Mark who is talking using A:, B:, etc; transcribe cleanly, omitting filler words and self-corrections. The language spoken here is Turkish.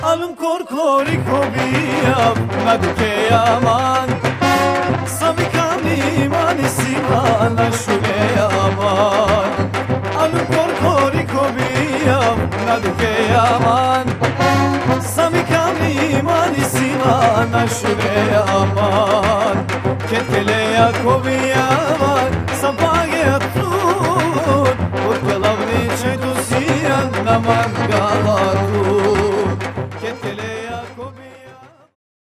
A: Alın korkoriko biyav naduke yaman Samikani manisi bana şule yaman Alın korkoriko biyav naduke yaman Samikani manisi bana şule yaman Ketele yakobiya